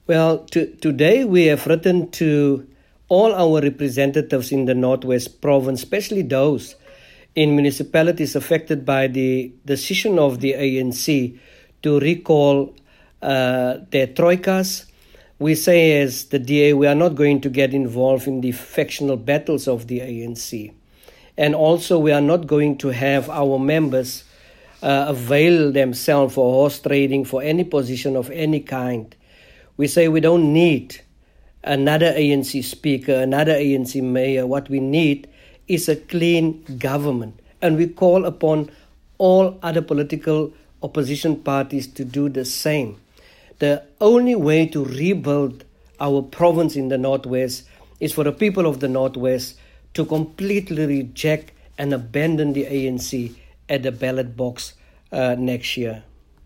Well, today we have written to all our representatives in the Northwest Province, especially those in municipalities affected by the decision of the ANC to recall their troikas. We say, as the DA, we are not going to get involved in the factional battles of the ANC. And also, we are not going to have our members avail themselves for horse trading for any position of any kind. We say we don't need another ANC speaker, another ANC mayor. What we need is a clean government. And we call upon all other political opposition parties to do the same. The only way to rebuild our province in the Northwest is for the people of the Northwest to completely reject and abandon the ANC at the ballot box next year.